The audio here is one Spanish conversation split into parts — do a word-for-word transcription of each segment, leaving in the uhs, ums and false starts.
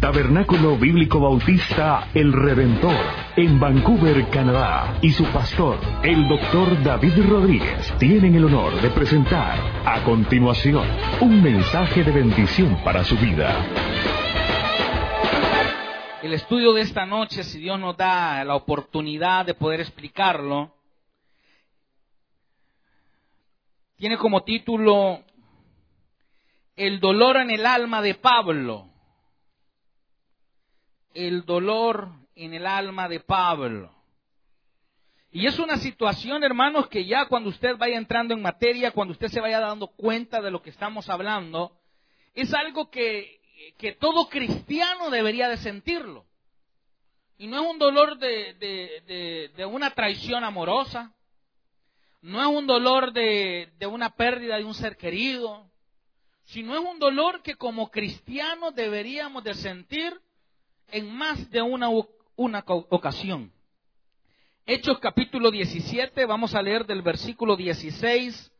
Tabernáculo Bíblico Bautista El Redentor, en Vancouver, Canadá, y su pastor, el doctor David Rodríguez, tienen el honor de presentar a continuación un mensaje de bendición para su vida. El estudio de esta noche, si Dios nos da la oportunidad de poder explicarlo, tiene como título El dolor en el alma de Pablo. El dolor en el alma de Pablo. Y es una situación, hermanos, que ya cuando usted vaya entrando en materia, cuando usted se vaya dando cuenta de lo que estamos hablando, es algo que, que todo cristiano debería de sentirlo. Y no es un dolor de, de, de, de una traición amorosa, no es un dolor de, de una pérdida de un ser querido, sino es un dolor que como cristianos deberíamos de sentir en más de una, una ocasión. Hechos capítulo diecisiete, vamos a leer del versículo dieciséis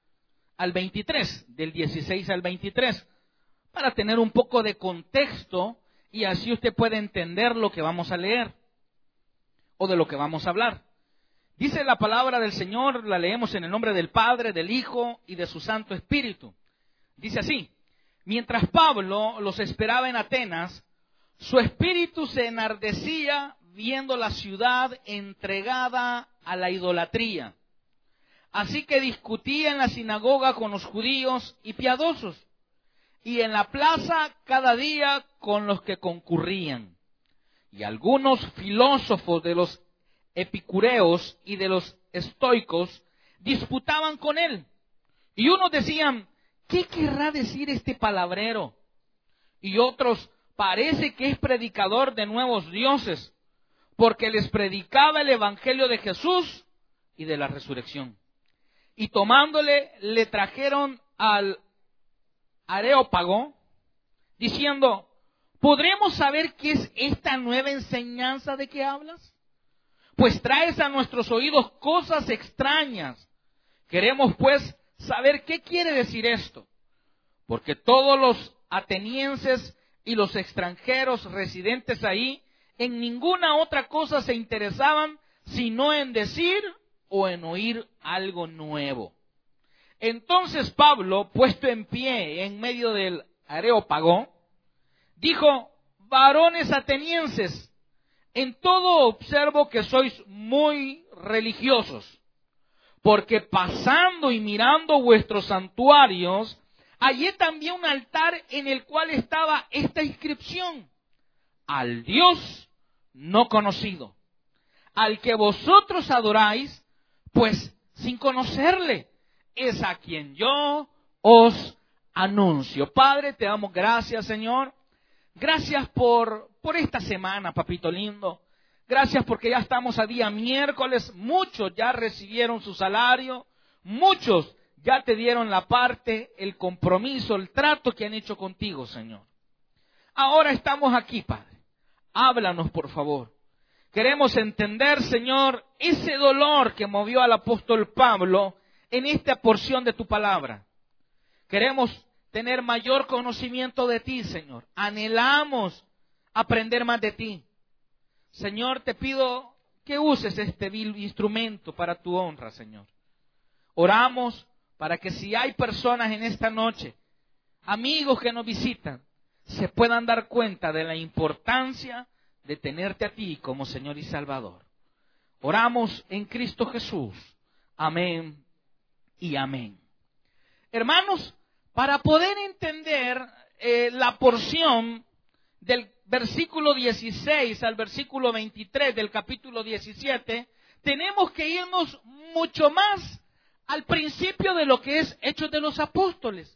al veintitrés, del dieciséis al veintitrés, para tener un poco de contexto y así usted puede entender lo que vamos a leer o de lo que vamos a hablar. Dice la palabra del Señor, la leemos en el nombre del Padre, del Hijo y de su Santo Espíritu. Dice así: mientras Pablo los esperaba en Atenas, su espíritu se enardecía viendo la ciudad entregada a la idolatría. Así que discutía en la sinagoga con los judíos y piadosos, y en la plaza cada día con los que concurrían. Y algunos filósofos de los epicureos y de los estoicos disputaban con él. Y unos decían: ¿qué querrá decir este palabrero? Y otros: parece que es predicador de nuevos dioses, porque les predicaba el evangelio de Jesús y de la resurrección. Y tomándole, le trajeron al Areópago, diciendo: ¿podremos saber qué es esta nueva enseñanza de que hablas? Pues traes a nuestros oídos cosas extrañas. Queremos pues saber qué quiere decir esto, porque todos los atenienses y los extranjeros residentes ahí en ninguna otra cosa se interesaban sino en decir o en oír algo nuevo. Entonces Pablo, puesto en pie en medio del Areópago, dijo: varones atenienses, en todo observo que sois muy religiosos, porque pasando y mirando vuestros santuarios, hallé también un altar en el cual estaba esta inscripción: al Dios no conocido, al que vosotros adoráis, pues sin conocerle, es a quien yo os anuncio. Padre, te damos gracias, Señor. Gracias por, por esta semana, papito lindo. Gracias porque ya estamos a día miércoles. Muchos ya recibieron su salario. Muchos ya te dieron la parte, el compromiso, el trato que han hecho contigo, Señor. Ahora estamos aquí, Padre. Háblanos, por favor. Queremos entender, Señor, ese dolor que movió al apóstol Pablo en esta porción de tu palabra. Queremos tener mayor conocimiento de ti, Señor. Anhelamos aprender más de ti. Señor, te pido que uses este vil instrumento para tu honra, Señor. Oramos para que si hay personas en esta noche, amigos que nos visitan, se puedan dar cuenta de la importancia de tenerte a ti como Señor y Salvador. Oramos en Cristo Jesús. Amén y amén. Hermanos, para poder entender eh, la porción del versículo dieciséis al versículo veintitrés del capítulo diecisiete, tenemos que irnos mucho más al principio de lo que es Hechos de los Apóstoles.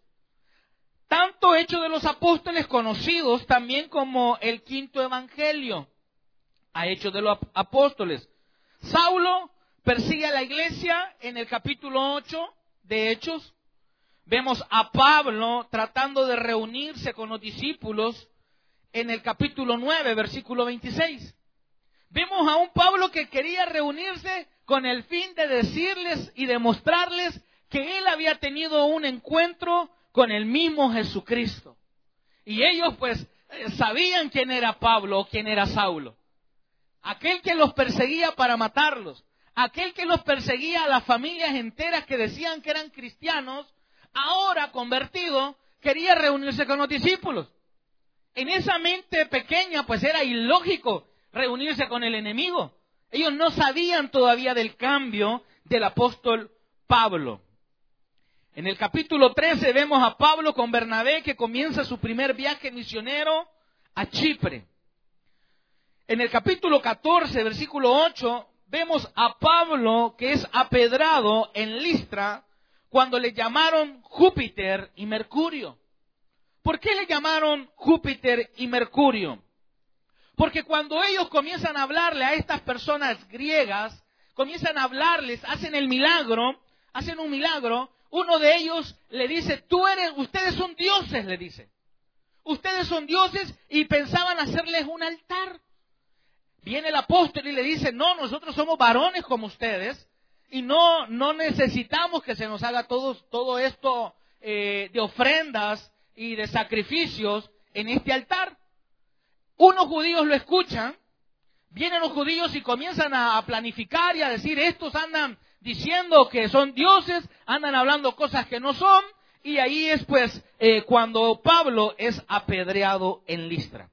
Tanto Hechos de los Apóstoles conocidos también como el quinto evangelio, a Hechos de los Apóstoles. Saulo persigue a la iglesia en el capítulo ocho de Hechos. Vemos a Pablo tratando de reunirse con los discípulos en el capítulo nueve, versículo veintiséis. Vemos a un Pablo que quería reunirse con el fin de decirles y demostrarles que él había tenido un encuentro con el mismo Jesucristo. Y ellos pues sabían quién era Pablo o quién era Saulo. Aquel que los perseguía para matarlos. Aquel que los perseguía a las familias enteras que decían que eran cristianos, ahora convertido, quería reunirse con los discípulos. En esa mente pequeña, pues era ilógico reunirse con el enemigo. Ellos no sabían todavía del cambio del apóstol Pablo. En el capítulo trece vemos a Pablo con Bernabé que comienza su primer viaje misionero a Chipre. En el capítulo catorce, versículo ocho, vemos a Pablo que es apedrado en Listra cuando le llamaron Júpiter y Mercurio. ¿Por qué le llamaron Júpiter y Mercurio? Porque cuando ellos comienzan a hablarle a estas personas griegas, comienzan a hablarles, hacen el milagro, hacen un milagro, uno de ellos le dice, tú eres, ustedes son dioses, le dice. Ustedes son dioses y pensaban hacerles un altar. Viene el apóstol y le dice, no, nosotros somos varones como ustedes y no, no necesitamos que se nos haga todo, todo esto eh, de ofrendas y de sacrificios en este altar. Unos judíos lo escuchan, vienen los judíos y comienzan a, a planificar y a decir, estos andan diciendo que son dioses, andan hablando cosas que no son, y ahí es pues eh, cuando Pablo es apedreado en Listra.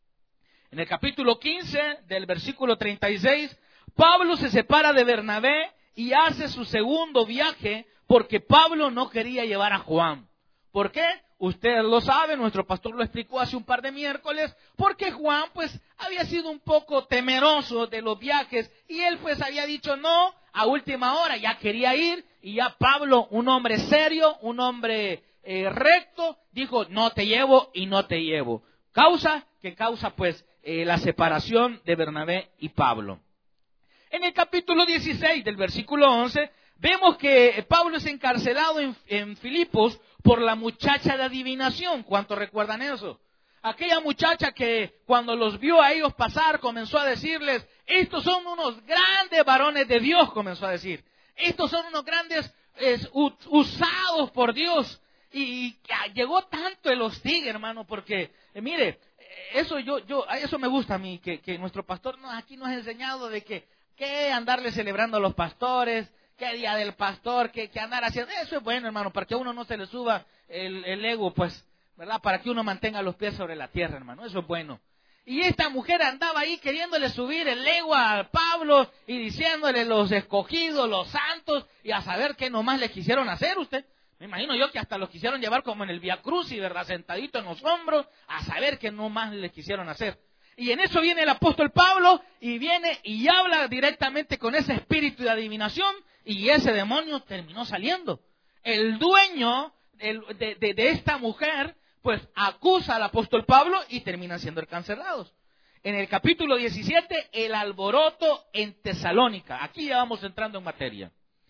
En el capítulo quince del versículo treinta y seis, Pablo se separa de Bernabé y hace su segundo viaje porque Pablo no quería llevar a Juan. ¿Por qué? Ustedes lo saben, nuestro pastor lo explicó hace un par de miércoles, porque Juan pues había sido un poco temeroso de los viajes y él pues había dicho no a última hora, ya quería ir y ya Pablo, un hombre serio, un hombre eh, recto, dijo no te llevo y no te llevo. Causa que causa pues eh, la separación de Bernabé y Pablo. En el capítulo dieciséis del versículo once vemos que Pablo es encarcelado en, en Filipos por la muchacha de adivinación. ¿Cuántos recuerdan eso? Aquella muchacha que cuando los vio a ellos pasar comenzó a decirles, estos son unos grandes varones de Dios, comenzó a decir. Estos son unos grandes es, usados por Dios. Y, y llegó tanto el hostigue, hermano, porque, eh, mire, eso yo, yo, eso me gusta a mí, que, que nuestro pastor no, aquí nos ha enseñado de que, que andarle celebrando a los pastores, que día del pastor, que, que andar haciendo, eso es bueno, hermano, para que a uno no se le suba el, el ego, pues, ¿verdad? Para que uno mantenga los pies sobre la tierra, hermano, eso es bueno. Y esta mujer andaba ahí queriéndole subir el ego a Pablo y diciéndole los escogidos, los santos, y a saber qué nomás le quisieron hacer usted. Me imagino yo que hasta los quisieron llevar como en el Vía Crucis, ¿verdad? Sentadito en los hombros, a saber qué nomás le quisieron hacer. Y en eso viene el apóstol Pablo y viene y habla directamente con ese espíritu de adivinación y ese demonio terminó saliendo. El dueño de, de, de, de esta mujer pues acusa al apóstol Pablo y terminan siendo encarcelados. En el capítulo diecisiete, el alboroto en Tesalónica. Aquí ya vamos entrando en materia.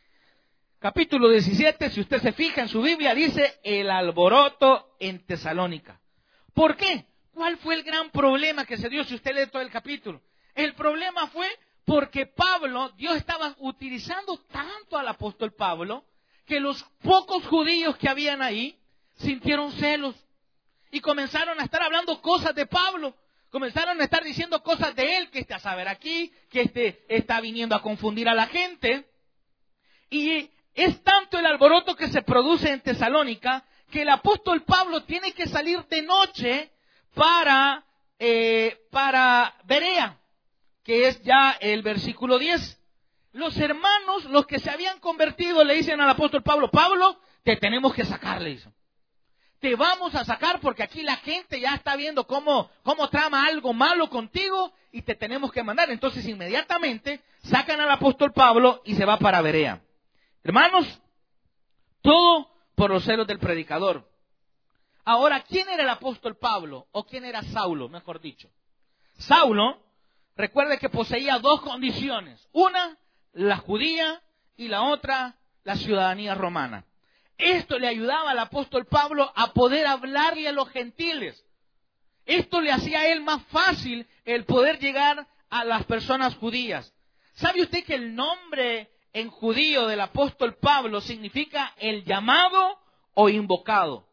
Capítulo diecisiete, si usted se fija en su Biblia, dice el alboroto en Tesalónica. ¿Por qué? ¿Cuál fue el gran problema que se dio si usted lee todo el capítulo? El problema fue porque Pablo, Dios estaba utilizando tanto al apóstol Pablo, que los pocos judíos que habían ahí sintieron celos y comenzaron a estar hablando cosas de Pablo. Comenzaron a estar diciendo cosas de él, que está a saber aquí, que este está viniendo a confundir a la gente. Y es tanto el alboroto que se produce en Tesalónica que el apóstol Pablo tiene que salir de noche para, eh, para Berea, que es ya el versículo diez. Los hermanos, los que se habían convertido, le dicen al apóstol Pablo, Pablo, te tenemos que sacar, le dicen. Te vamos a sacar porque aquí la gente ya está viendo cómo, cómo trama algo malo contigo y te tenemos que mandar. Entonces inmediatamente sacan al apóstol Pablo y se va para Berea. Hermanos, todo por los celos del predicador. Ahora, ¿quién era el apóstol Pablo? ¿O quién era Saulo, mejor dicho? Saulo, recuerde que poseía dos condiciones. Una, la judía, y la otra, la ciudadanía romana. Esto le ayudaba al apóstol Pablo a poder hablarle a los gentiles. Esto le hacía a él más fácil el poder llegar a las personas judías. ¿Sabe usted que el nombre en judío del apóstol Pablo significa el llamado o invocado?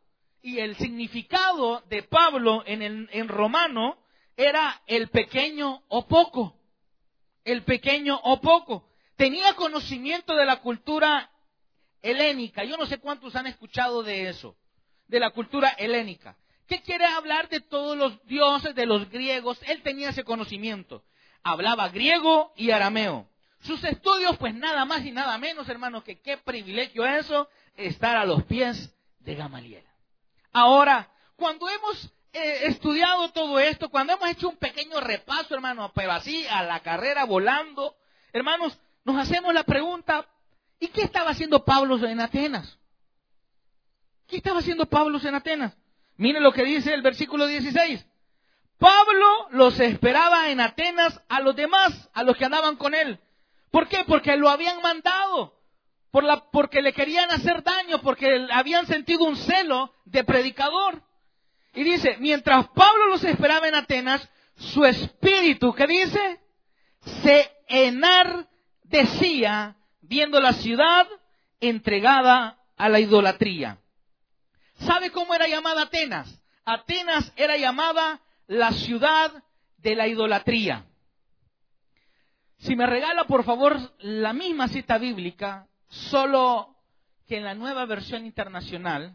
y el significado de Pablo en, el, en romano era el pequeño o poco. El pequeño o poco. Tenía conocimiento de la cultura helénica. Yo no sé cuántos han escuchado de eso, de la cultura helénica. ¿Qué quiere hablar de todos los dioses, de los griegos? Él tenía ese conocimiento. Hablaba griego y arameo. Sus estudios, pues nada más y nada menos, hermanos, que qué privilegio eso, estar a los pies de Gamaliel. Ahora, cuando hemos eh, estudiado todo esto, cuando hemos hecho un pequeño repaso, hermanos, pero así a la carrera volando, hermanos, nos hacemos la pregunta, ¿y qué estaba haciendo Pablo en Atenas? ¿Qué estaba haciendo Pablo en Atenas? Miren lo que dice el versículo dieciséis. Pablo los esperaba en Atenas a los demás, a los que andaban con él. ¿Por qué? Porque lo habían mandado, por la, porque le querían hacer daño, porque habían sentido un celo de predicador. Y dice, mientras Pablo los esperaba en Atenas, su espíritu, ¿qué dice? Se enardecía viendo la ciudad entregada a la idolatría. ¿Sabe cómo era llamada Atenas? Atenas era llamada la ciudad de la idolatría. Si me regala, por favor, la misma cita bíblica, solo que en la Nueva Versión Internacional,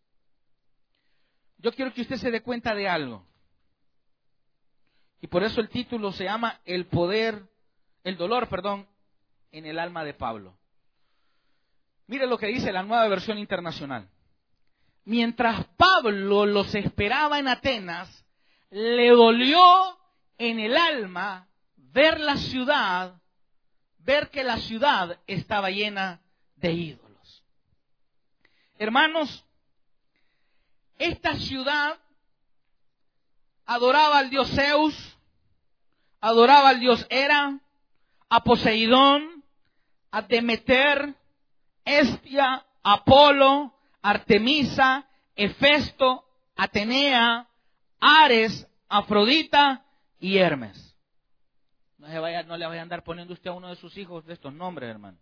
yo quiero que usted se dé cuenta de algo. Y por eso el título se llama El poder, el dolor, perdón, en el alma de Pablo. Mire lo que dice la Nueva Versión Internacional. Mientras Pablo los esperaba en Atenas, le dolió en el alma ver la ciudad, ver que la ciudad estaba llena de ídolos. Hermanos, esta ciudad adoraba al dios Zeus, adoraba al dios Hera, a Poseidón, a Demeter, Hestia, Apolo, Artemisa, Hefesto, Atenea, Ares, Afrodita y Hermes. No, se vaya, no le vaya a andar poniendo usted a uno de sus hijos de estos nombres, hermano.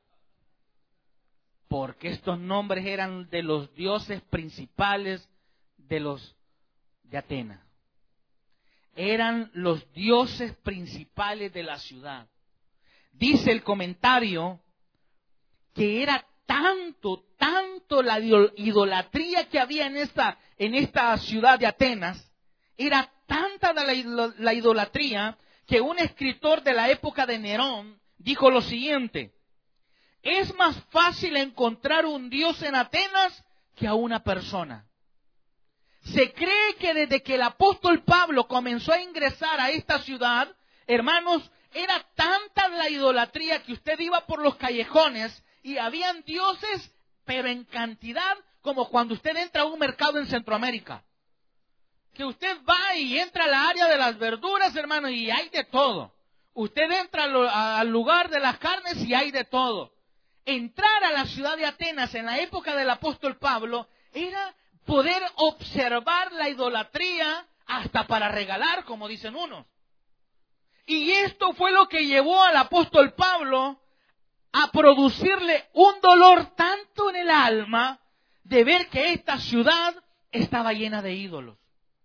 Porque estos nombres eran de los dioses principales de los de Atenas. Eran los dioses principales de la ciudad. Dice el comentario que era tanto, tanto la idolatría que había en esta, en esta ciudad de Atenas, era tanta la, la idolatría que un escritor de la época de Nerón dijo lo siguiente: es más fácil encontrar un dios en Atenas que a una persona. Se cree que desde que el apóstol Pablo comenzó a ingresar a esta ciudad, hermanos, era tanta la idolatría que usted iba por los callejones y habían dioses, pero en cantidad, como cuando usted entra a un mercado en Centroamérica. Que usted va y entra al área de las verduras, hermano, y hay de todo. Usted entra al lugar de las carnes y hay de todo. Entrar a la ciudad de Atenas en la época del apóstol Pablo era poder observar la idolatría hasta para regalar, como dicen unos. Y esto fue lo que llevó al apóstol Pablo a producirle un dolor tanto en el alma de ver que esta ciudad estaba llena de ídolos.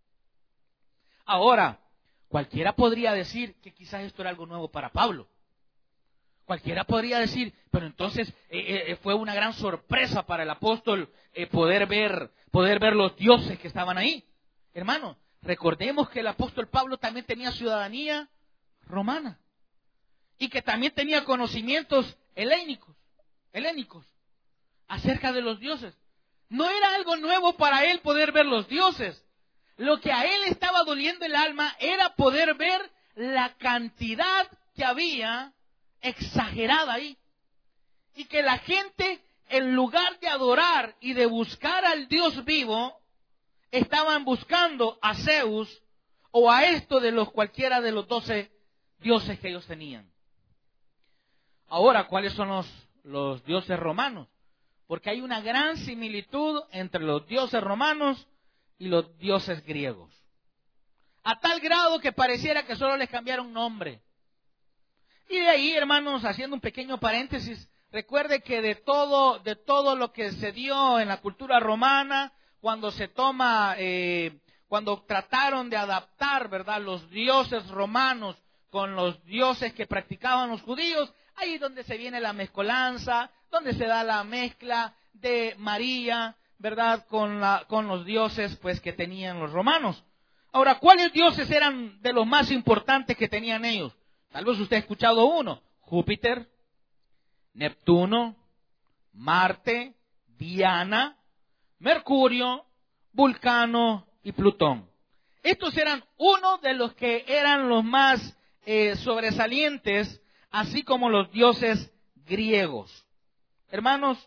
Ahora, cualquiera podría decir que quizás esto era algo nuevo para Pablo. Cualquiera podría decir, pero entonces eh, eh, fue una gran sorpresa para el apóstol eh, poder ver, poder ver los dioses que estaban ahí. Hermano, recordemos que el apóstol Pablo también tenía ciudadanía romana y que también tenía conocimientos helénicos, helénicos acerca de los dioses. No era algo nuevo para él poder ver los dioses. Lo que a él estaba doliendo el alma era poder ver la cantidad que había exagerada ahí. Y que la gente, en lugar de adorar y de buscar al Dios vivo, estaban buscando a Zeus o a esto de los cualquiera de los doce dioses que ellos tenían. Ahora, ¿cuáles son los, los dioses romanos? Porque hay una gran similitud entre los dioses romanos y los dioses griegos. A tal grado que pareciera que solo les cambiaron nombre. Y de ahí, hermanos, haciendo un pequeño paréntesis, recuerde que de todo, de todo lo que se dio en la cultura romana, cuando se toma, eh, cuando trataron de adaptar, ¿verdad?, los dioses romanos con los dioses que practicaban los judíos, ahí es donde se viene la mezcolanza, donde se da la mezcla de María, ¿verdad?, con, la, con los dioses pues que tenían los romanos. Ahora, ¿cuáles dioses eran de los más importantes que tenían ellos? Tal vez usted ha escuchado uno: Júpiter, Neptuno, Marte, Diana, Mercurio, Vulcano y Plutón. Estos eran uno de los que eran los más eh, sobresalientes, así como los dioses griegos. Hermanos,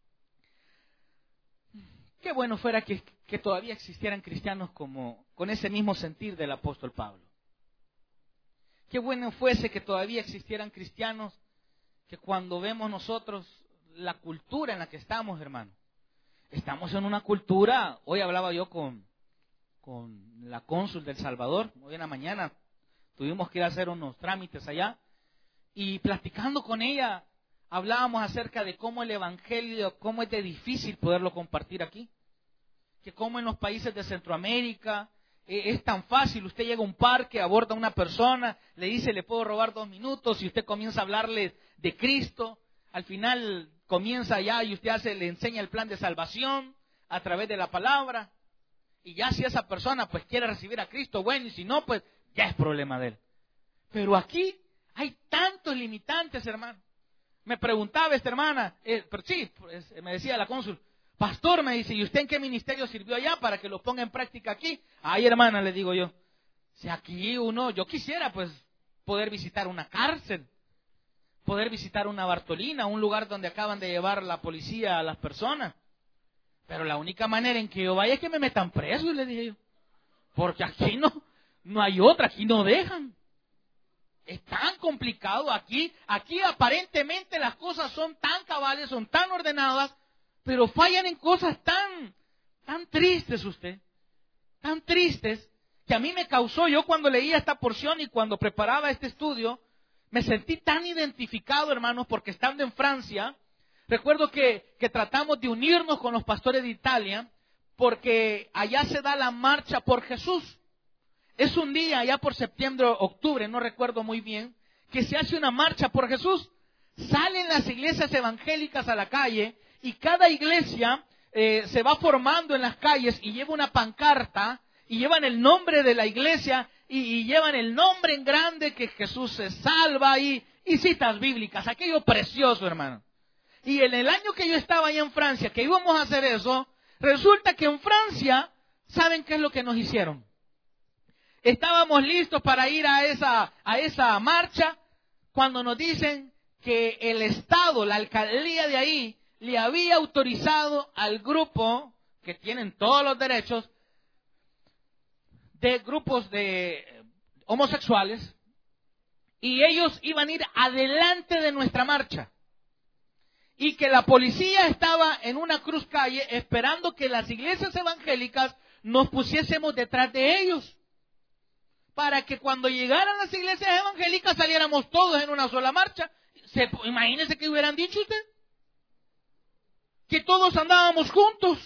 qué bueno fuera que, que todavía existieran cristianos como con ese mismo sentir del apóstol Pablo. Qué bueno fuese que todavía existieran cristianos que cuando vemos nosotros la cultura en la que estamos, hermano, estamos en una cultura. Hoy hablaba yo con, con la cónsul del Salvador, hoy en la mañana tuvimos que ir a hacer unos trámites allá, y platicando con ella, hablábamos acerca de cómo el evangelio, cómo es de difícil poderlo compartir aquí, que cómo en los países de Centroamérica eh, es tan fácil. Usted llega a un parque, aborda a una persona, le dice, le puedo robar dos minutos, y usted comienza a hablarle de Cristo, al final comienza allá y usted hace, le enseña el plan de salvación a través de la palabra, y ya si esa persona pues quiere recibir a Cristo, bueno, y si no, pues ya es problema de él. Pero aquí hay tantos limitantes, hermano. Me preguntaba esta hermana, eh, pero sí, pues, me decía la cónsul, pastor, me dice, ¿y usted en qué ministerio sirvió allá para que lo ponga en práctica aquí? Ay, hermana, le digo yo, si aquí uno, yo quisiera pues poder visitar una cárcel, poder visitar una Bartolina, un lugar donde acaban de llevar la policía a las personas. Pero la única manera en que yo vaya es que me metan preso, le dije yo. Porque aquí no, no hay otra, aquí no dejan. Es tan complicado aquí, aquí aparentemente las cosas son tan cabales, son tan ordenadas, pero fallan en cosas tan, tan tristes usted, tan tristes, que a mí me causó, yo cuando leía esta porción y cuando preparaba este estudio, me sentí tan identificado, hermanos, porque estando en Francia, recuerdo que, que tratamos de unirnos con los pastores de Italia, porque allá se da la marcha por Jesús. Es un día, allá por septiembre o octubre, no recuerdo muy bien, que se hace una marcha por Jesús. Salen las iglesias evangélicas a la calle y cada iglesia eh, se va formando en las calles y lleva una pancarta y llevan el nombre de la iglesia y, y llevan el nombre en grande que Jesús se salva y, y citas bíblicas. Aquello precioso, hermano. Y en el año que yo estaba allá en Francia, que íbamos a hacer eso, resulta que en Francia, ¿saben qué es lo que nos hicieron? Estábamos listos para ir a esa, a esa marcha cuando nos dicen que el Estado, la alcaldía de ahí, le había autorizado al grupo, que tienen todos los derechos, de grupos de homosexuales, y ellos iban a ir adelante de nuestra marcha. Y que la policía estaba en una cruz calle esperando que las iglesias evangélicas nos pusiésemos detrás de ellos, para que cuando llegaran las iglesias evangélicas saliéramos todos en una sola marcha. ¿Se, imagínense qué hubieran dicho usted? Que todos andábamos juntos.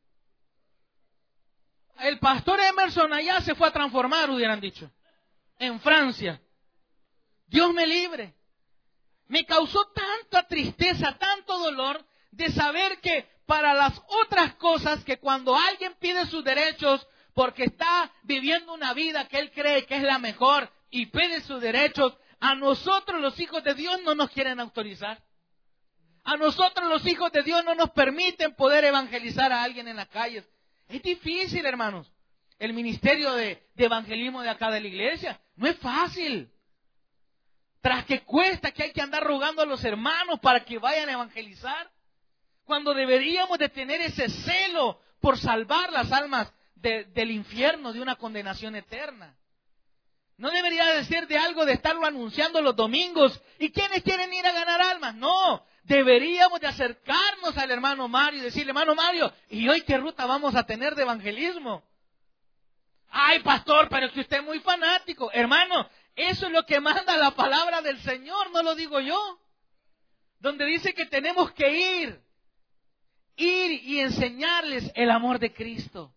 El pastor Emerson allá se fue a transformar, hubieran dicho, en Francia. Dios me libre. Me causó tanta tristeza, tanto dolor de saber que para las otras cosas, que cuando alguien pide sus derechos porque está viviendo una vida que él cree que es la mejor y pide sus derechos, a nosotros los hijos de Dios no nos quieren autorizar. A nosotros los hijos de Dios no nos permiten poder evangelizar a alguien en las calles. Es difícil, hermanos. El ministerio de, de evangelismo de acá de la iglesia no es fácil. Tras que cuesta, que hay que andar rogando a los hermanos para que vayan a evangelizar, cuando deberíamos de tener ese celo por salvar las almas de, del infierno, de una condenación eterna. No debería de ser de algo de estarlo anunciando los domingos. ¿Y quiénes quieren ir a ganar almas? No, deberíamos de acercarnos al hermano Mario y decirle, hermano Mario, ¿y hoy qué ruta vamos a tener de evangelismo? Ay, pastor, pero es que usted es muy fanático. Hermano, eso es lo que manda la palabra del Señor, no lo digo yo. Donde dice que tenemos que ir ir y enseñarles el amor de Cristo.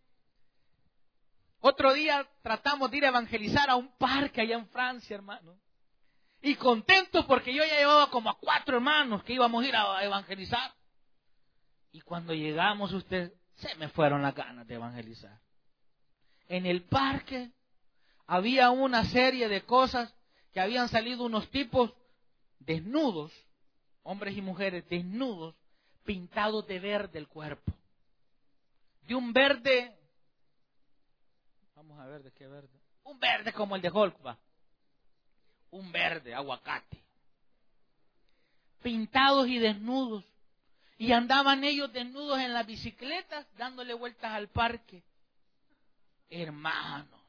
Otro día tratamos de ir a evangelizar a un parque allá en Francia, hermano. Y contentos porque yo ya llevaba como a cuatro hermanos que íbamos a ir a evangelizar. Y cuando llegamos, usted, se me fueron las ganas de evangelizar. En el parque había una serie de cosas que habían salido unos tipos desnudos, hombres y mujeres desnudos, pintados de verde el cuerpo. De un verde, vamos a ver de qué verde, un verde como el de Hulk, va. Un verde, aguacate. Pintados y desnudos. Y andaban ellos desnudos en las bicicletas, dándole vueltas al parque. Hermanos,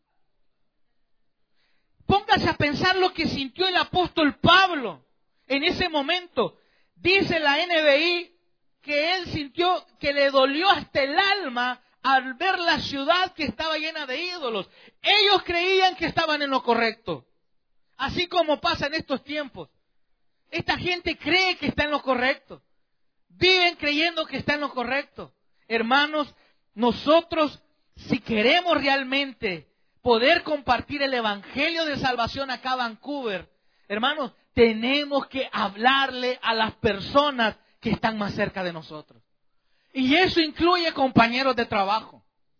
póngase a pensar lo que sintió el apóstol Pablo en ese momento. Dice la N B I que él sintió que le dolió hasta el alma al ver la ciudad que estaba llena de ídolos. Ellos creían que estaban en lo correcto. Así como pasa en estos tiempos. Esta gente cree que está en lo correcto. Viven creyendo que está en lo correcto. Hermanos, nosotros, si queremos realmente poder compartir el evangelio de salvación acá en Vancouver, hermanos, tenemos que hablarle a las personas que están más cerca de nosotros. Y eso incluye compañeros de trabajo.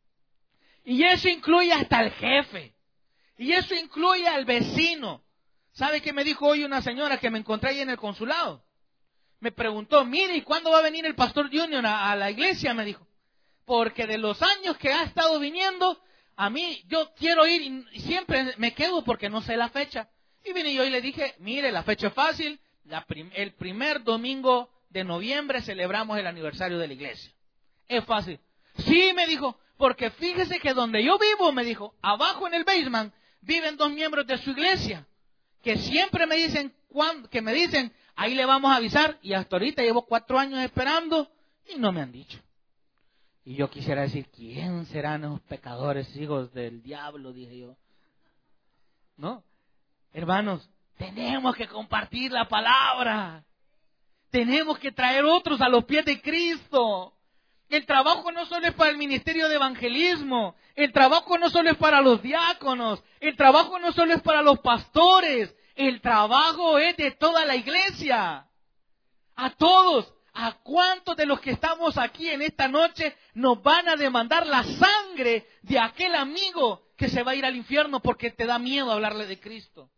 Y eso incluye hasta el jefe. Y eso incluye al vecino. ¿Sabe qué me dijo hoy una señora que me encontré ahí en el consulado? Me preguntó, mire, ¿y cuándo va a venir el pastor Junior a, a la iglesia? Me dijo. Porque de los años que ha estado viniendo, a mí, yo quiero ir y siempre me quedo porque no sé la fecha. Y vine yo y le dije, mire, la fecha es fácil. La prim- el primer domingo de noviembre celebramos el aniversario de la iglesia. Es fácil. Sí, me dijo, porque fíjese que donde yo vivo, me dijo, abajo en el basement, viven dos miembros de su iglesia. Que siempre me dicen, cuando, que me dicen, ahí le vamos a avisar. Y hasta ahorita llevo cuatro años esperando y no me han dicho. Y yo quisiera decir, ¿quién serán esos pecadores, hijos del diablo? Dije yo. ¿No? Hermanos, tenemos que compartir la palabra. Tenemos que traer otros a los pies de Cristo. El trabajo no solo es para el ministerio de evangelismo. El trabajo no solo es para los diáconos. El trabajo no solo es para los pastores. El trabajo es de toda la iglesia. A todos. ¿A cuántos de los que estamos aquí en esta noche nos van a demandar la sangre de aquel amigo que se va a ir al infierno porque te da miedo hablarle de Cristo?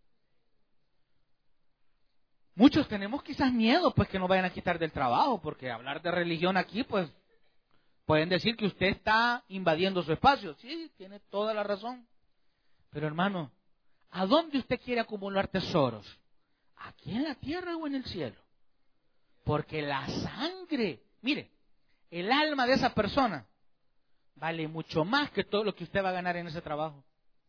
Muchos tenemos quizás miedo pues que nos vayan a quitar del trabajo, porque hablar de religión aquí pues pueden decir que usted está invadiendo su espacio. Sí, tiene toda la razón. Pero hermano, ¿a dónde usted quiere acumular tesoros? ¿Aquí en la tierra o en el cielo? Porque la sangre, mire, el alma de esa persona vale mucho más que todo lo que usted va a ganar en ese trabajo.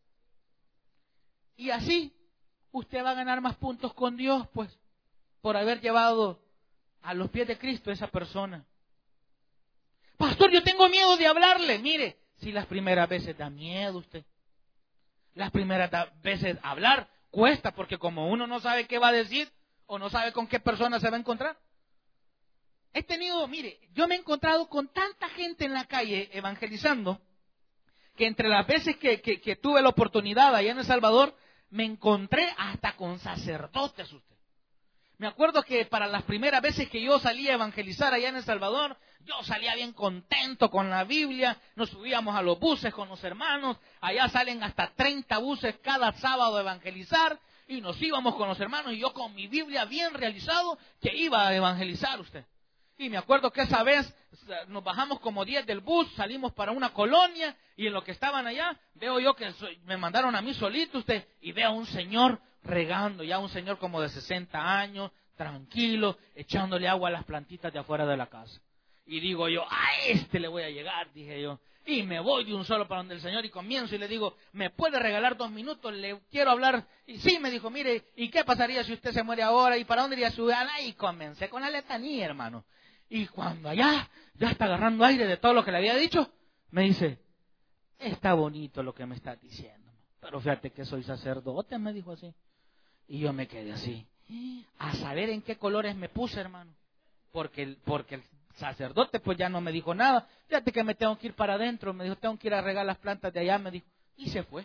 Y así, usted va a ganar más puntos con Dios, pues, por haber llevado a los pies de Cristo a esa persona. Pastor, yo tengo miedo de hablarle. Mire, si las primeras veces da miedo usted. Las primeras veces hablar cuesta, porque como uno no sabe qué va a decir, o no sabe con qué persona se va a encontrar. He tenido, mire, yo me he encontrado con tanta gente en la calle evangelizando, que entre las veces que, que, que tuve la oportunidad allá en El Salvador, me encontré hasta con sacerdotes usted. Me acuerdo que para las primeras veces que yo salía a evangelizar allá en El Salvador, yo salía bien contento con la Biblia, nos subíamos a los buses con los hermanos, allá salen hasta treinta buses cada sábado a evangelizar, y nos íbamos con los hermanos, y yo con mi Biblia bien realizado, que iba a evangelizar usted. Y me acuerdo que esa vez nos bajamos como diez del bus, salimos para una colonia, y en lo que estaban allá, veo yo que me mandaron a mí solito usted, y veo a un señor regando, ya un señor como de sesenta años, tranquilo, echándole agua a las plantitas de afuera de la casa. Y digo yo, a este le voy a llegar, dije yo. Y me voy de un solo para donde el Señor y comienzo y le digo, ¿me puede regalar dos minutos? Le quiero hablar. Y sí, me dijo, mire, ¿y qué pasaría si usted se muere ahora? ¿Y para dónde iría su alma? Y comencé con la letanía, hermano. Y cuando allá ya está agarrando aire de todo lo que le había dicho, me dice, está bonito lo que me estás diciendo, pero fíjate que soy sacerdote, me dijo así. Y yo me quedé así, a saber en qué colores me puse, hermano, porque el, porque el sacerdote pues ya no me dijo nada. Fíjate que me tengo que ir para adentro. Me dijo, tengo que ir a regar las plantas de allá. Me dijo, y se fue.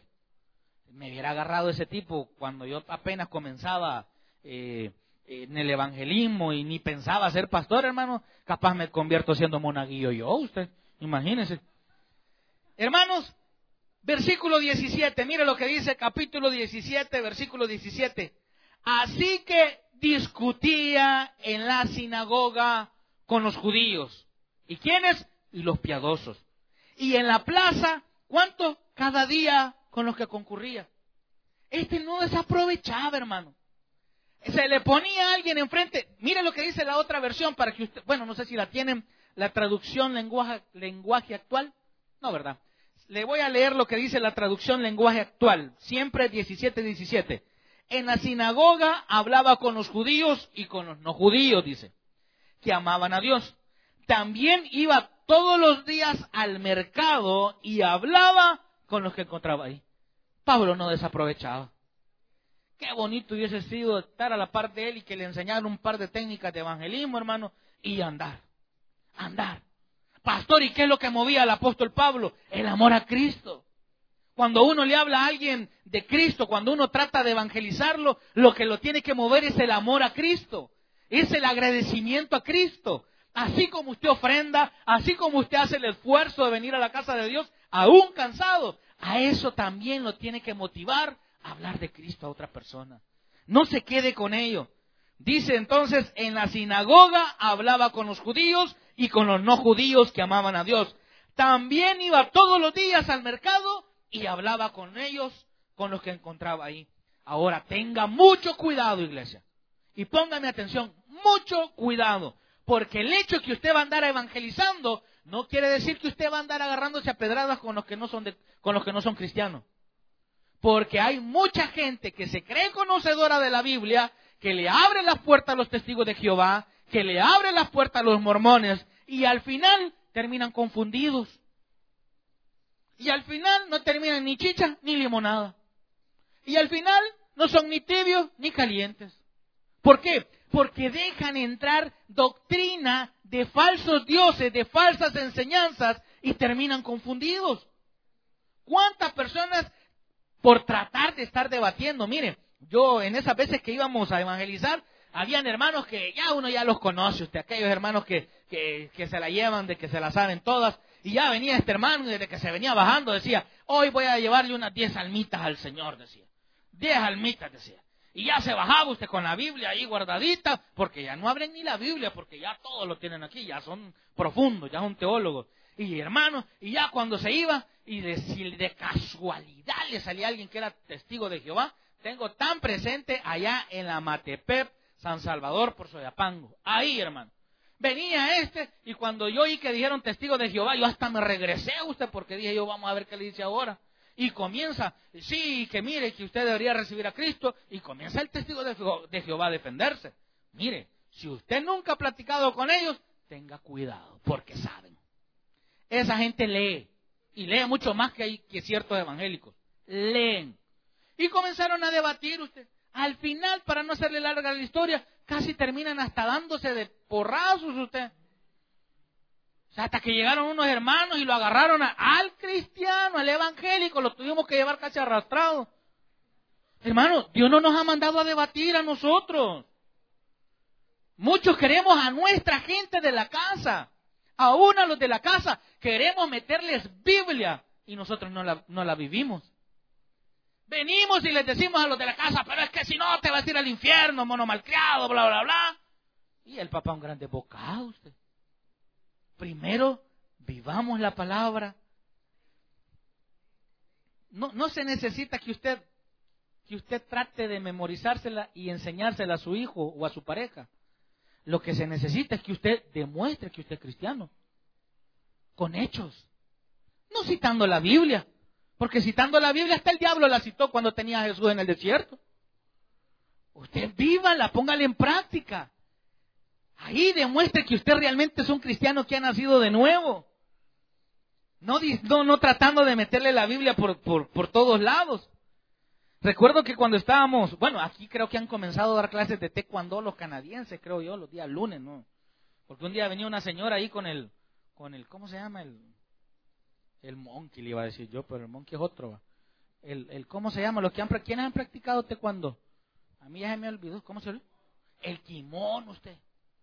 Me hubiera agarrado ese tipo cuando yo apenas comenzaba eh, en el evangelismo y ni pensaba ser pastor, hermano. Capaz me convierto siendo monaguillo yo, usted. Imagínense. Hermanos, versículo diecisiete. Mire lo que dice capítulo diecisiete, versículo diecisiete. Así que discutía en la sinagoga con los judíos. ¿Y quiénes? Y los piadosos. Y en la plaza, ¿cuánto? Cada día con los que concurría. Este no desaprovechaba, hermano. Se le ponía a alguien enfrente. Mire lo que dice la otra versión para que usted, bueno, no sé si la tienen, la traducción lenguaje, lenguaje actual. No, ¿verdad? Le voy a leer lo que dice la traducción lenguaje actual. Siempre diecisiete diecisiete. En la sinagoga hablaba con los judíos y con los no judíos, dice, que amaban a Dios. También iba todos los días al mercado y hablaba con los que encontraba ahí. Pablo no desaprovechaba. Qué bonito hubiese sido estar a la par de él y que le enseñaran un par de técnicas de evangelismo, hermano, y andar, andar. Pastor, ¿y qué es lo que movía al apóstol Pablo? El amor a Cristo. Cuando uno le habla a alguien de Cristo, cuando uno trata de evangelizarlo, lo que lo tiene que mover es el amor a Cristo, es el agradecimiento a Cristo. Así como usted ofrenda, así como usted hace el esfuerzo de venir a la casa de Dios, aún cansado, a eso también lo tiene que motivar a hablar de Cristo a otra persona. No se quede con ello. Dice entonces, en la sinagoga hablaba con los judíos y con los no judíos que amaban a Dios. También iba todos los días al mercado y hablaba con ellos, con los que encontraba ahí. Ahora, tenga mucho cuidado, iglesia. Y póngame atención, mucho cuidado. Porque el hecho que usted va a andar evangelizando no quiere decir que usted va a andar agarrándose a pedradas con los que no son, de, con los que no son cristianos. Porque hay mucha gente que se cree conocedora de la Biblia, que le abre las puertas a los testigos de Jehová, que le abre las puertas a los mormones, y al final terminan confundidos. Y al final no terminan ni chicha ni limonada. Y al final no son ni tibios ni calientes. ¿Por qué? Porque dejan entrar doctrina de falsos dioses, de falsas enseñanzas, y terminan confundidos. ¿Cuántas personas por tratar de estar debatiendo? Mire, yo en esas veces que íbamos a evangelizar, habían hermanos que ya uno ya los conoce usted, aquellos hermanos que, que, que se la llevan, de que se la saben todas. Y ya venía este hermano y desde que se venía bajando decía, hoy voy a llevarle unas diez almitas al Señor, decía. Diez almitas, decía. Y ya se bajaba usted con la Biblia ahí guardadita, porque ya no abren ni la Biblia, porque ya todos lo tienen aquí, ya son profundos, ya son teólogos. Y hermanos, y ya cuando se iba, y de, si de casualidad le salía alguien que era testigo de Jehová, tengo tan presente allá en la Matepec, San Salvador, por Soyapango. Ahí, hermano. Venía este, y cuando yo oí que dijeron testigo de Jehová, yo hasta me regresé a usted, porque dije yo, vamos a ver qué le dice ahora. Y comienza, sí, que mire, que usted debería recibir a Cristo, y comienza el testigo de, de Jehová a defenderse. Mire, si usted nunca ha platicado con ellos, tenga cuidado, porque saben. Esa gente lee, y lee mucho más que, hay, que ciertos evangélicos. Leen. Y comenzaron a debatir usted. Al final, para no hacerle larga la historia, casi terminan hasta dándose de porrazos usted. O sea, hasta que llegaron unos hermanos y lo agarraron a, al cristiano, al evangélico, lo tuvimos que llevar casi arrastrado. Hermano, Dios no nos ha mandado a debatir a nosotros. Muchos queremos a nuestra gente de la casa, aún a los de la casa, queremos meterles Biblia y nosotros no la, no la vivimos. Venimos y les decimos a los de la casa, pero es que si no te vas a ir al infierno, mono malcriado, bla, bla, bla. Y el papá un grande bocado usted. Primero, vivamos la palabra. No, no se necesita que usted, que usted trate de memorizársela y enseñársela a su hijo o a su pareja. Lo que se necesita es que usted demuestre que usted es cristiano. Con hechos. No citando la Biblia. Porque citando la Biblia, hasta el diablo la citó cuando tenía a Jesús en el desierto. Usted vívala, póngala en práctica. Ahí demuestre que usted realmente es un cristiano que ha nacido de nuevo. No, no, no tratando de meterle la Biblia por, por, por todos lados. Recuerdo que cuando estábamos, bueno, aquí creo que han comenzado a dar clases de taekwondo los canadienses, creo yo, los días lunes, ¿no? Porque un día venía una señora ahí con el, con el, ¿cómo se llama? El, el monkey, le iba a decir yo, pero el monkey es otro. El, el ¿cómo se llama? Los que han, ¿quiénes han practicado taekwondo? A mí ya se me olvidó, ¿cómo se llama? El kimono, usted.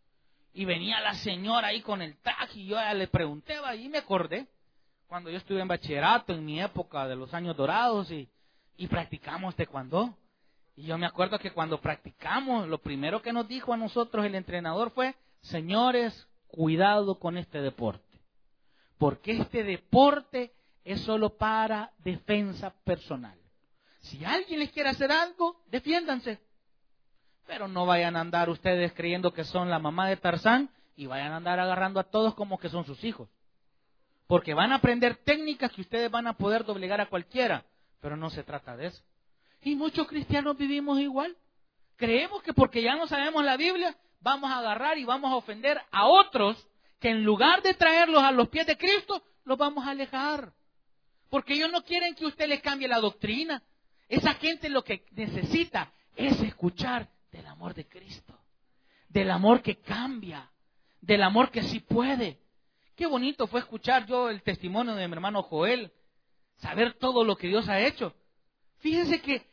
Y venía la señora ahí con el traje y yo ya le pregunté, y me acordé, cuando yo estuve en bachillerato, en mi época de los años dorados, y, y practicamos taekwondo. Y yo me acuerdo que cuando practicamos, lo primero que nos dijo a nosotros el entrenador fue, señores, cuidado con este deporte, porque este deporte es solo para defensa personal. Si alguien les quiere hacer algo, defiéndanse. Pero no vayan a andar ustedes creyendo que son la mamá de Tarzán y vayan a andar agarrando a todos como que son sus hijos. Porque van a aprender técnicas que ustedes van a poder doblegar a cualquiera, pero no se trata de eso. Y muchos cristianos vivimos igual. Creemos que porque ya no sabemos la Biblia, vamos a agarrar y vamos a ofender a otros que en lugar de traerlos a los pies de Cristo, los vamos a alejar. Porque ellos no quieren que usted les cambie la doctrina. Esa gente lo que necesita es escuchar del amor de Cristo, del amor que cambia, del amor que sí puede. Qué bonito fue escuchar yo el testimonio de mi hermano Joel, saber todo lo que Dios ha hecho. Fíjense que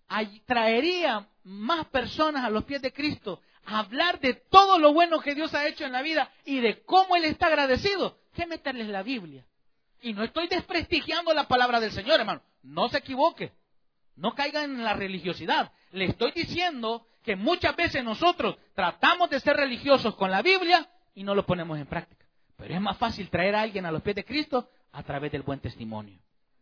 traería más personas a los pies de Cristo a hablar de todo lo bueno que Dios ha hecho en la vida y de cómo Él está agradecido, que meterles la Biblia. Y no estoy desprestigiando la palabra del Señor, hermano. No se equivoque. No caigan en la religiosidad. Le estoy diciendo que muchas veces nosotros tratamos de ser religiosos con la Biblia y no lo ponemos en práctica. Pero es más fácil traer a alguien a los pies de Cristo a través del buen testimonio.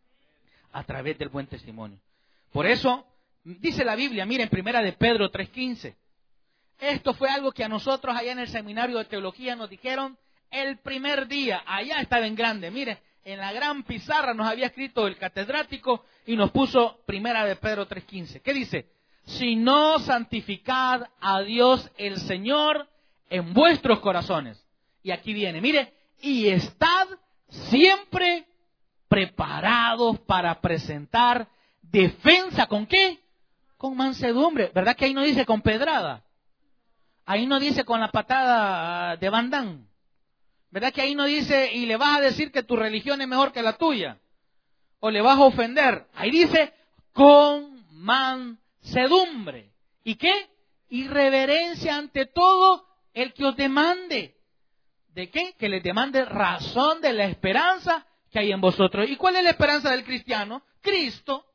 A través del buen testimonio. Por eso, dice la Biblia, miren, primera de Pedro tres quince. Esto fue algo que a nosotros allá en el seminario de teología nos dijeron el primer día. Allá estaba en grande, miren. En la gran pizarra nos había escrito el catedrático y nos puso primera de Pedro tres quince. ¿Qué dice? Si no santificad a Dios el Señor en vuestros corazones. Y aquí viene, mire, y estad siempre preparados para presentar defensa. ¿Con qué? Con mansedumbre. ¿Verdad que ahí no dice con pedrada? Ahí no dice con la patada de Van Damme. ¿Verdad que ahí no dice y le vas a decir que tu religión es mejor que la tuya? O le vas a ofender. Ahí dice con mansedumbre. ¿Y qué? Y reverencia ante todo el que os demande. ¿De qué? Que les demande razón de la esperanza que hay en vosotros. ¿Y cuál es la esperanza del cristiano? Cristo.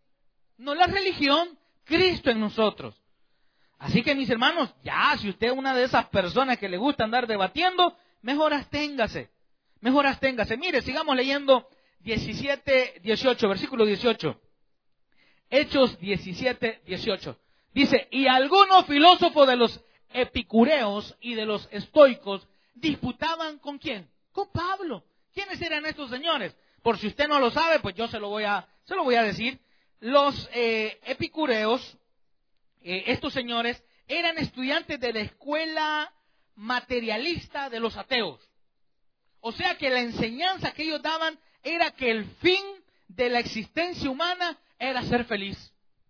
No la religión, Cristo en nosotros. Así que mis hermanos, ya si usted es una de esas personas que le gusta andar debatiendo, mejor absténgase, mejor absténgase. Mire, sigamos leyendo diecisiete, dieciocho, versículo dieciocho. Hechos diecisiete, dieciocho. Dice, y algunos filósofos de los epicureos y de los estoicos disputaban ¿con quién? Con Pablo. ¿Quiénes eran estos señores? Por si usted no lo sabe, pues yo se lo voy a, se lo voy a decir. Los eh, epicureos, eh, estos señores, eran estudiantes de la escuela materialista de los ateos. O sea que la enseñanza que ellos daban era que el fin de la existencia humana era ser feliz.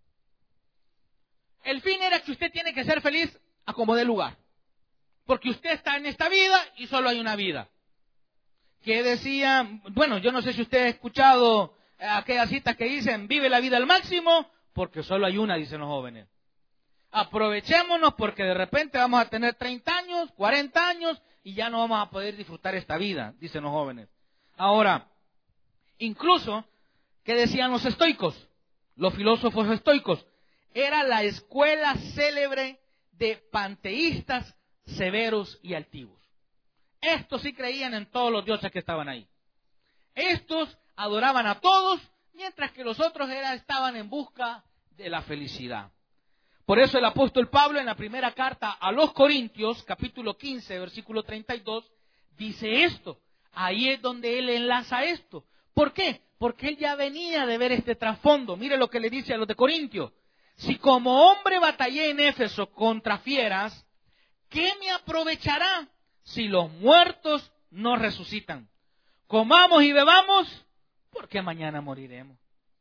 El fin era que usted tiene que ser feliz a como dé lugar. Porque usted está en esta vida y solo hay una vida. Que decía, bueno, yo no sé si usted ha escuchado aquellas citas que dicen, vive la vida al máximo, porque solo hay una, dicen los jóvenes. Aprovechémonos porque de repente vamos a tener treinta años, cuarenta años y ya no vamos a poder disfrutar esta vida, dicen los jóvenes. Ahora, incluso, ¿qué decían los estoicos? Los filósofos estoicos. Era la escuela célebre de panteístas severos y altivos. Estos sí creían en todos los dioses que estaban ahí. Estos adoraban a todos, mientras que los otros era, estaban en busca de la felicidad. Por eso el apóstol Pablo en la primera carta a los Corintios, capítulo quince, versículo treinta y dos, dice esto. Ahí es donde él enlaza esto. ¿Por qué? Porque él ya venía de ver este trasfondo. Mire lo que le dice a los de Corintios. Si como hombre batallé en Éfeso contra fieras, ¿qué me aprovechará si los muertos no resucitan? Comamos y bebamos, porque mañana moriremos.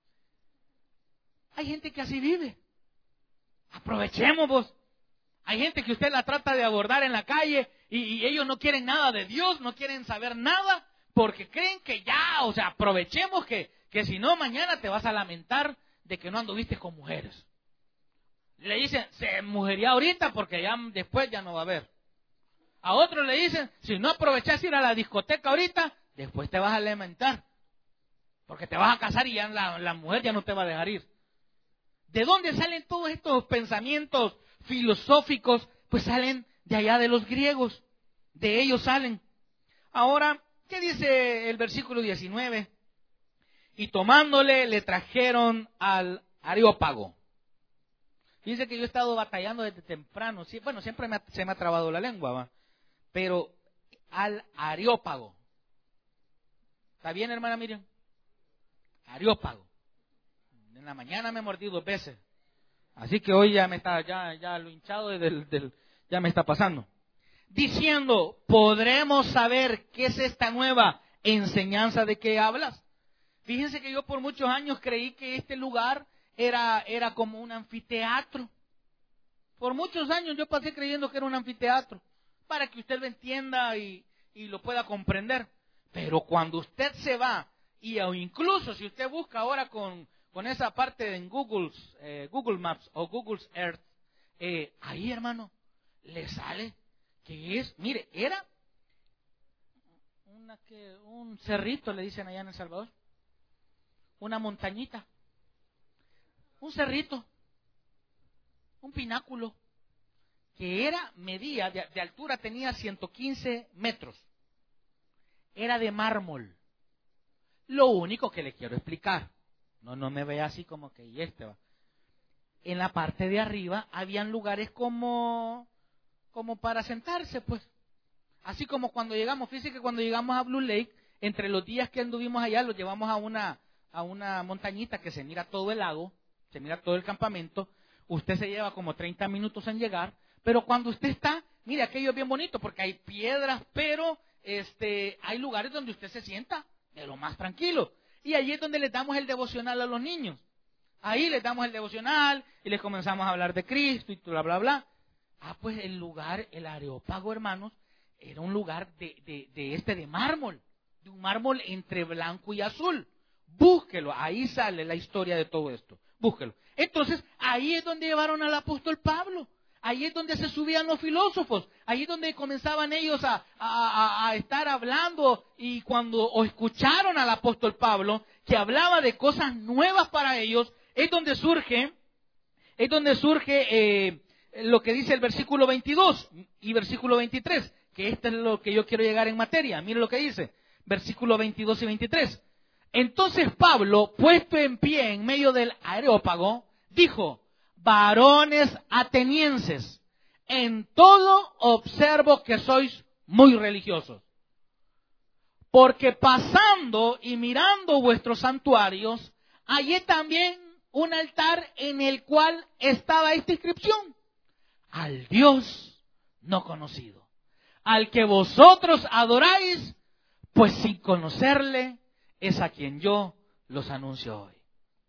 Hay gente que así vive. Aprovechemos vos. Hay gente que usted la trata de abordar en la calle Y, y ellos no quieren nada de Dios, no quieren saber nada, porque creen que ya, o sea, aprovechemos que, que si no mañana te vas a lamentar de que no anduviste con mujeres. Le dicen, se mujería ahorita porque ya después ya no va a haber. A otros le dicen, si no aprovechas ir a la discoteca ahorita, después te vas a lamentar. Porque te vas a casar y ya la, la mujer ya no te va a dejar ir. ¿De dónde salen todos estos pensamientos filosóficos? Pues salen de allá de los griegos. De ellos salen. Ahora, ¿qué dice el versículo diecinueve? Y tomándole le trajeron al Areópago. Dice que yo he estado batallando desde temprano. Sí, bueno, siempre me ha, se me ha trabado la lengua, ¿va? Pero al Areópago. ¿Está bien, hermana Miriam? Areópago. En la mañana me mordí dos veces. Así que hoy ya me está, ya, ya lo hinchado del, del, ya me está pasando. Diciendo, ¿podremos saber qué es esta nueva enseñanza de que hablas? Fíjense que yo por muchos años creí que este lugar era, era como un anfiteatro. Por muchos años yo pasé creyendo que era un anfiteatro, para que usted lo entienda y, y lo pueda comprender. Pero cuando usted se va, y o incluso si usted busca ahora con, con esa parte en Google, eh, Google Maps o Google Earth, eh, ahí, hermano, le sale que es, mire, era una que, un cerrito, le dicen allá en El Salvador, una montañita, un cerrito, un pináculo, que era, medía, de, de altura tenía ciento quince metros, era de mármol. Lo único que le quiero explicar, no, no me vea así como que y este va. En la parte de arriba habían lugares como, como para sentarse, pues. Así como cuando llegamos, fíjese que cuando llegamos a Blue Lake, entre los días que anduvimos allá, los llevamos a una, a una montañita que se mira todo el lago, se mira todo el campamento. Usted se lleva como treinta minutos en llegar, pero cuando usted está, mire, aquello es bien bonito porque hay piedras, pero este, hay lugares donde usted se sienta de lo más tranquilo. Y allí es donde les damos el devocional a los niños. Ahí les damos el devocional y les comenzamos a hablar de Cristo y bla, bla, bla. Ah, pues el lugar, el Areópago, hermanos, era un lugar de, de, de este de mármol, de un mármol entre blanco y azul. Búsquelo, ahí sale la historia de todo esto. Búsquelo. Entonces, ahí es donde llevaron al apóstol Pablo. Ahí es donde se subían los filósofos. Ahí es donde comenzaban ellos a, a, a estar hablando. Y cuando o escucharon al apóstol Pablo, que hablaba de cosas nuevas para ellos, es donde surge, es donde surge eh, lo que dice el versículo veintidós y versículo veintitrés. Que esto es lo que yo quiero llegar en materia. Mire lo que dice, versículo veintidós y veintitrés. Entonces Pablo, puesto en pie en medio del Areópago, dijo: varones atenienses, en todo observo que sois muy religiosos. Porque pasando y mirando vuestros santuarios, hallé también un altar en el cual estaba esta inscripción: al Dios no conocido, al que vosotros adoráis, pues sin conocerle es a quien yo los anuncio hoy.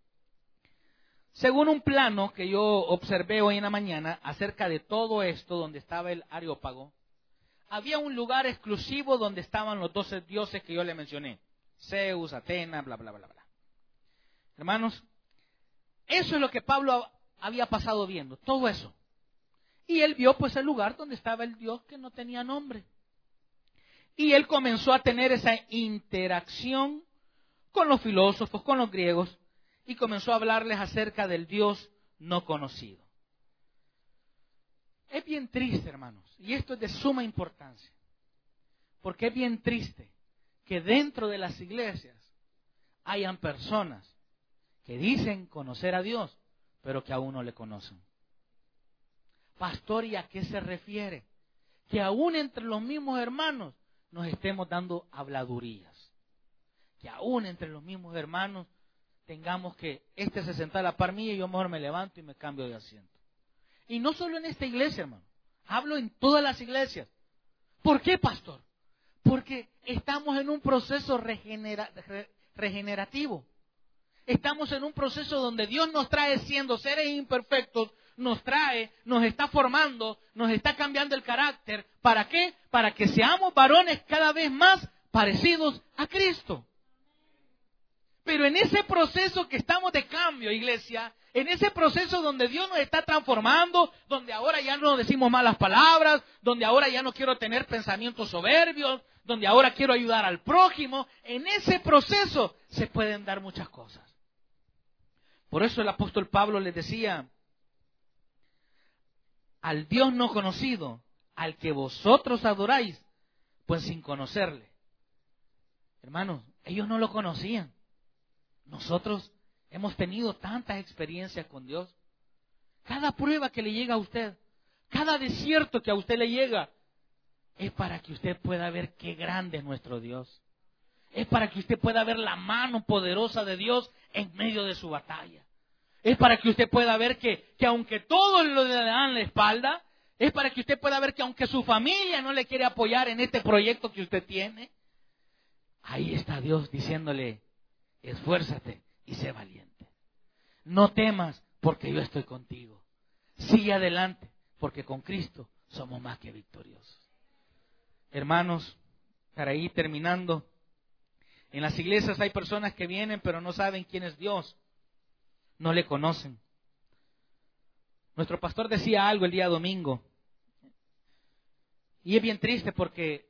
Según un plano que yo observé hoy en la mañana acerca de todo esto donde estaba el Areópago, había un lugar exclusivo donde estaban los doce dioses que yo le mencioné: Zeus, Atenas, bla, bla, bla, bla. Hermanos, eso es lo que Pablo había pasado viendo, todo eso. Y él vio pues el lugar donde estaba el Dios que no tenía nombre. Y él comenzó a tener esa interacción con los filósofos, con los griegos, y comenzó a hablarles acerca del Dios no conocido. Es bien triste, hermanos, y esto es de suma importancia, porque es bien triste que dentro de las iglesias hayan personas que dicen conocer a Dios, pero que aún no le conocen. Pastor, ¿y a qué se refiere? Que aún entre los mismos hermanos nos estemos dando habladurías. Que aún entre los mismos hermanos tengamos que este se senta a la par mía y yo mejor me levanto y me cambio de asiento. Y no solo en esta iglesia, hermano. Hablo en todas las iglesias. ¿Por qué, pastor? Porque estamos en un proceso regenera, re, regenerativo. estamos en un proceso donde Dios nos trae, siendo seres imperfectos, nos trae, nos está formando, nos está cambiando el carácter. ¿Para qué? Para que seamos varones cada vez más parecidos a Cristo. Pero en ese proceso que estamos de cambio, iglesia, en ese proceso donde Dios nos está transformando, donde ahora ya no decimos malas palabras, donde ahora ya no quiero tener pensamientos soberbios, donde ahora quiero ayudar al prójimo, en ese proceso se pueden dar muchas cosas. Por eso el apóstol Pablo les decía, al Dios no conocido, al que vosotros adoráis, pues sin conocerle. Hermanos, ellos no lo conocían. Nosotros hemos tenido tantas experiencias con Dios. Cada prueba que le llega a usted, cada desierto que a usted le llega, es para que usted pueda ver qué grande es nuestro Dios. Es para que usted pueda ver la mano poderosa de Dios en medio de su batalla. Es para que usted pueda ver que, que aunque todos le dan la espalda, es para que usted pueda ver que aunque su familia no le quiere apoyar en este proyecto que usted tiene, ahí está Dios diciéndole, esfuérzate y sé valiente. No temas porque yo estoy contigo. Sigue adelante porque con Cristo somos más que victoriosos. Hermanos, para ir terminando, en las iglesias hay personas que vienen pero no saben quién es Dios. No le conocen. Nuestro pastor decía algo el día domingo. Y es bien triste porque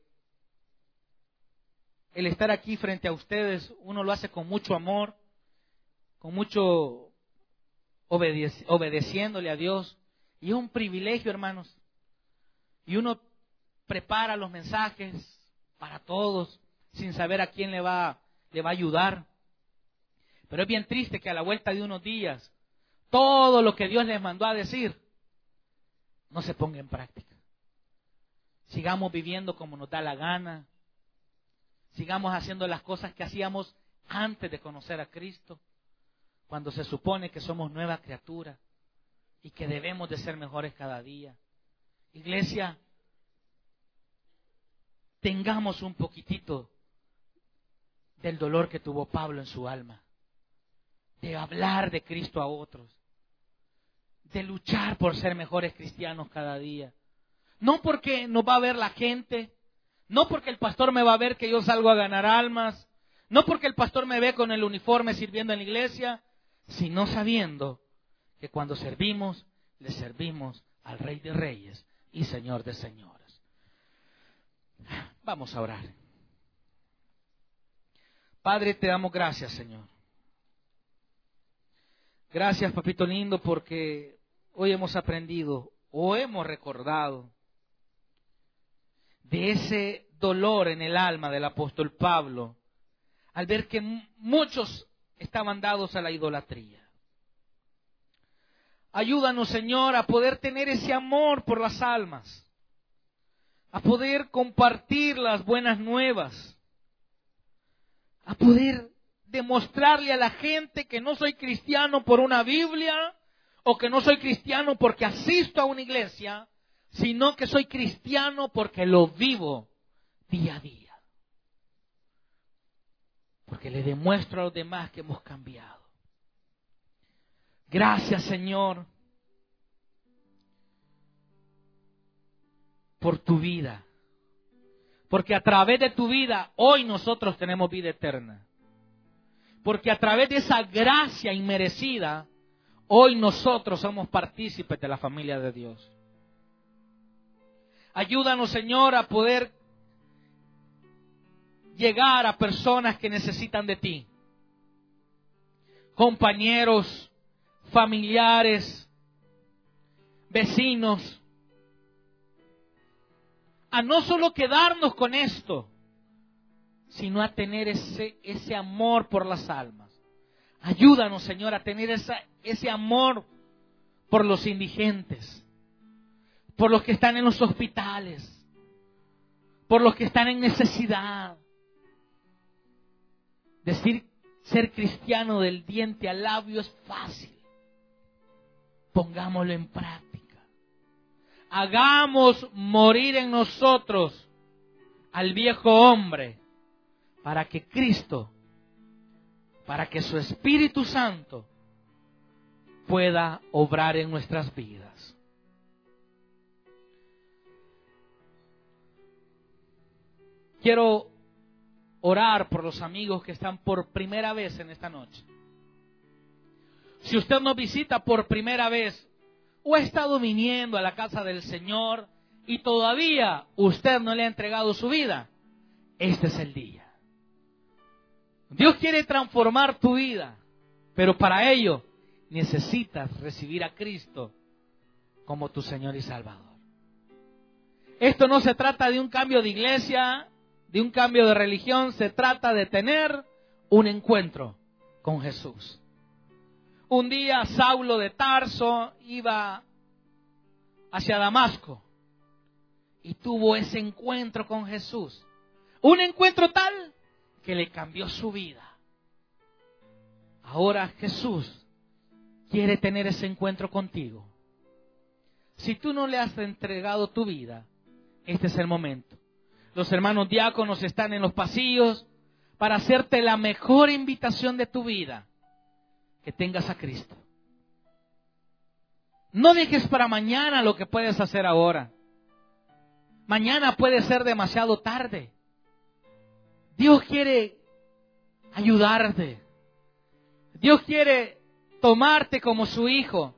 el estar aquí frente a ustedes, uno lo hace con mucho amor, con mucho obedeci- obedeciéndole a Dios. Y es un privilegio, hermanos. Y uno prepara los mensajes para todos, sin saber a quién le va, le va a ayudar. Pero es bien triste que a la vuelta de unos días, todo lo que Dios les mandó a decir, no se ponga en práctica. Sigamos viviendo como nos da la gana. Sigamos haciendo las cosas que hacíamos antes de conocer a Cristo, cuando se supone que somos nueva criatura y que debemos de ser mejores cada día. Iglesia, tengamos un poquitito del dolor que tuvo Pablo en su alma, de hablar de Cristo a otros, de luchar por ser mejores cristianos cada día. No porque nos va a ver la gente, no porque el pastor me va a ver que yo salgo a ganar almas, no porque el pastor me ve con el uniforme sirviendo en la iglesia, sino sabiendo que cuando servimos, le servimos al Rey de Reyes y Señor de Señores. Vamos a orar. Padre, te damos gracias, Señor. Gracias, papito lindo, porque hoy hemos aprendido o hemos recordado de ese dolor en el alma del apóstol Pablo al ver que muchos estaban dados a la idolatría. Ayúdanos, Señor, a poder tener ese amor por las almas, a poder compartir las buenas nuevas, a poder demostrarle a la gente que no soy cristiano por una Biblia o que no soy cristiano porque asisto a una iglesia, sino que soy cristiano porque lo vivo día a día. Porque le demuestro a los demás que hemos cambiado. Gracias, Señor, por tu vida. Porque a través de tu vida, hoy nosotros tenemos vida eterna. Porque a través de esa gracia inmerecida, hoy nosotros somos partícipes de la familia de Dios. Ayúdanos, Señor, a poder llegar a personas que necesitan de ti. Compañeros, familiares, vecinos. A no solo quedarnos con esto, sino a tener ese, ese amor por las almas. Ayúdanos, Señor, a tener esa, ese amor por los indigentes, por los que están en los hospitales, por los que están en necesidad. Decir ser cristiano del diente al labio es fácil. Pongámoslo en práctica. Hagamos morir en nosotros al viejo hombre para que Cristo para que su Espíritu Santo pueda obrar en nuestras vidas. Quiero orar por los amigos que están por primera vez en esta noche. Si usted nos visita por primera vez o ha estado viniendo a la casa del Señor y todavía usted no le ha entregado su vida, este es el día. Dios quiere transformar tu vida, pero para ello necesitas recibir a Cristo como tu Señor y Salvador. Esto no se trata de un cambio de iglesia, de un cambio de religión, se trata de tener un encuentro con Jesús. Un día Saulo de Tarso iba hacia Damasco y tuvo ese encuentro con Jesús. Un encuentro tal que le cambió su vida. Ahora Jesús quiere tener ese encuentro contigo. Si tú no le has entregado tu vida, este es el momento. Los hermanos diáconos están en los pasillos para hacerte la mejor invitación de tu vida, que tengas a Cristo. No dejes para mañana lo que puedes hacer ahora. Mañana puede ser demasiado tarde. Dios quiere ayudarte. Dios quiere tomarte como su hijo.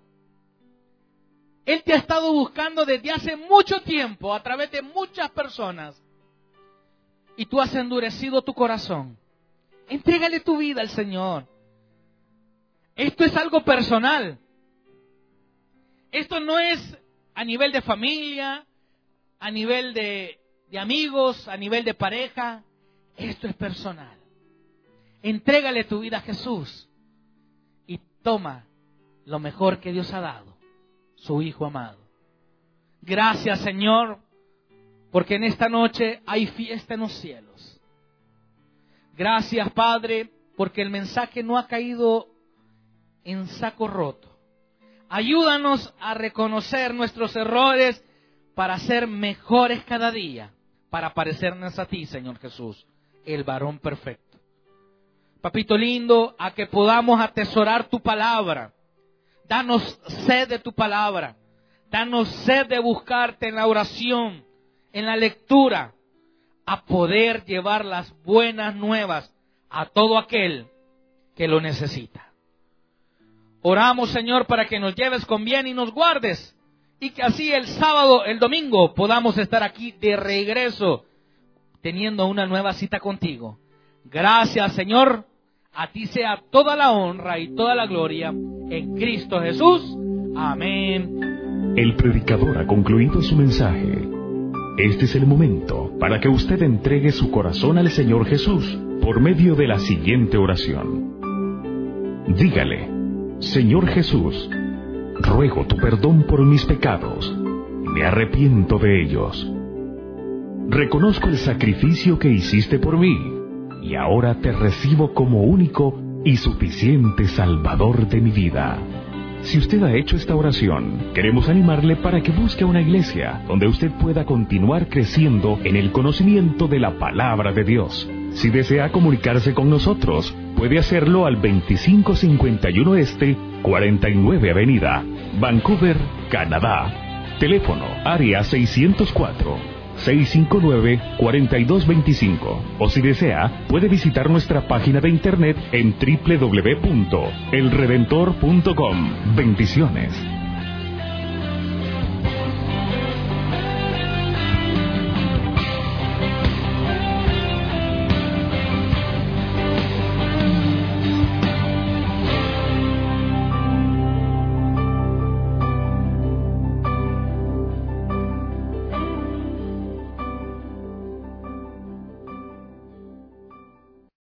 Él te ha estado buscando desde hace mucho tiempo a través de muchas personas. Y tú has endurecido tu corazón. Entrégale tu vida al Señor. Esto es algo personal. Esto no es a nivel de familia, a nivel de, de amigos, a nivel de pareja. Esto es personal. Entrégale tu vida a Jesús y toma lo mejor que Dios ha dado, su Hijo amado. Gracias, Señor, porque en esta noche hay fiesta en los cielos. Gracias, Padre, porque el mensaje no ha caído en saco roto. Ayúdanos a reconocer nuestros errores para ser mejores cada día, para parecernos a ti, Señor Jesús, el varón perfecto. Papito lindo, a que podamos atesorar tu palabra. Danos sed de tu palabra. Danos sed de buscarte en la oración, en la lectura, a poder llevar las buenas nuevas a todo aquel que lo necesita. Oramos, Señor, para que nos lleves con bien y nos guardes, y que así el sábado, el domingo, podamos estar aquí de regreso, teniendo una nueva cita contigo. Gracias, Señor. A ti sea toda la honra y toda la gloria en Cristo Jesús. Amén. El predicador ha concluido su mensaje. Este es el momento para que usted entregue su corazón al Señor Jesús por medio de la siguiente oración. Dígale: Señor Jesús, ruego tu perdón por mis pecados. Me arrepiento de ellos. Reconozco el sacrificio que hiciste por mí y ahora te recibo como único y suficiente Salvador de mi vida. Si usted ha hecho esta oración, queremos animarle para que busque una iglesia donde usted pueda continuar creciendo en el conocimiento de la palabra de Dios. Si desea comunicarse con nosotros, puede hacerlo al veinticinco cincuenta y uno Este, cuarenta y nueve Avenida, Vancouver, Canadá. Teléfono área seiscientos cuatro, seiscientos cincuenta y nueve, cuarenta y dos veinticinco. O si desea, puede visitar nuestra página de internet en doble u doble u doble u punto el redentor punto com. Bendiciones.